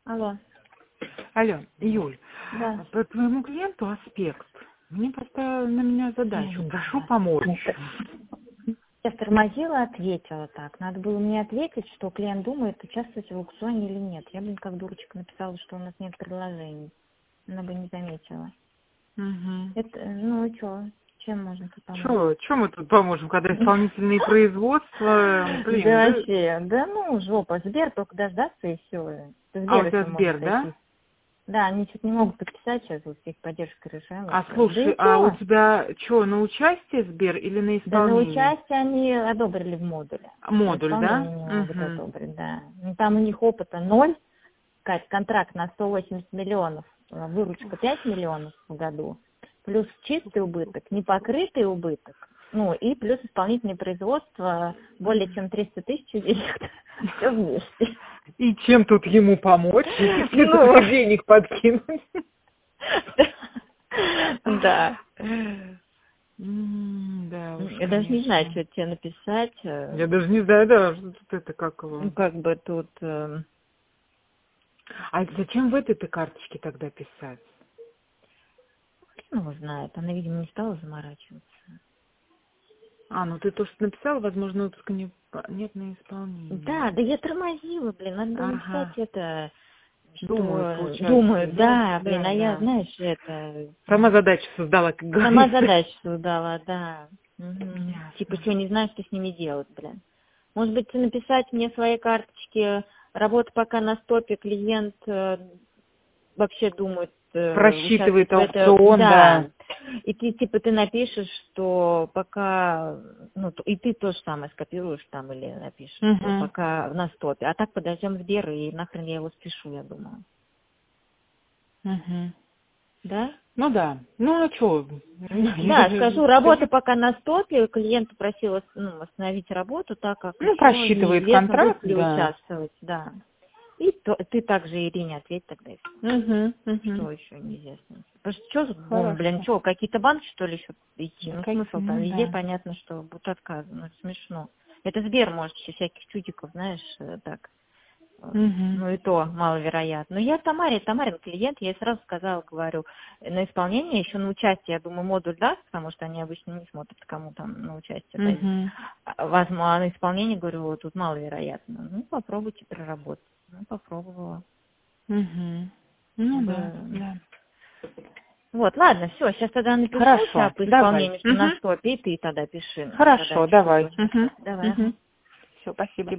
Алло. Алло, Юль, Да. по твоему клиенту Аспект мне поставила на меня задачу. Прошу помочь. Я тормозила, ответила так. Надо было мне ответить, что клиент думает, участвовать в аукционе или нет. Я, как дурочка, написала, что у нас нет предложений. Она бы не заметила. Угу. Это, ну и что? Чем можно тут помочь? Чем мы тут поможем, когда исполнительные производства, блин, Да вообще, да ну, жопа. Сбер только дождаться и все. А у тебя Сбер, да? Да, они что-то не могут подписать сейчас, вот с их поддержкой решаем. А слушай, да у тебя что, на участие Сбер или на Да на исполнение? участие они одобрили в модуле. Модуль, да? Не могут одобрить, да. Ну, там у них опыта 0, контракт на 180 миллионов, выручка 5 миллионов в году, плюс чистый убыток, непокрытый убыток, ну и плюс исполнительное производство более чем 300 тысяч денег. Все вместе. И чем тут ему помочь, если только денег подкинуть? Да. Да, уж, Я даже не знаю, что тебе написать. Я даже не знаю, да, что тут это, как его. Ну, как бы тут... А зачем в этой-то карточке тогда писать? Хрен его знает. Она, видимо, не стала заморачиваться. Ну ты то, что написала, возможно, выпуска нет на исполнение. Да я тормозила, блин. Надо было написать это... Думают, да, блин, я, знаешь, это... Сама задачу создала, как говорится. Сама задачу создала, да. Типа, что, не знаю, что с ними делать, блин. Может быть, написать мне в своей карточке, работа пока на стопе, клиент вообще думает... Просчитывает аукцион, да. И ты напишешь, что пока... Ну, и ты то же самое скопируешь там или напишешь, что пока на стопе. А так подождем Сбер, и нахрен я его спешу, я думаю. Да? Ну да. Ну а что? Да, скажу, работа пока на стопе, клиент попросил остановить работу, так как просчитывает контракт, будет ли участвовать, да. И ты также Ирине ответь тогда. Что еще неизвестно. Потому что, какие-то банки, что ли, еще идти? Ну, смысл там, везде понятно, что будут отказы, ну, это смешно. Это Сбер может еще всяких чудиков, знаешь, так. Ну и то маловероятно. Но я Тамарин клиент, я ей сразу сказала, говорю, на исполнение, еще на участие, я думаю, модуль даст, потому что они обычно не смотрят, кому там на участие дают. Возможно, на исполнение, говорю, тут маловероятно. Ну, попробуйте проработать. Ну, попробовала. Ну да. Вот, ладно, все, сейчас тогда напишу по исполнению, что на стопе, и ты тогда пиши. Хорошо, давай. Давай. Все, спасибо.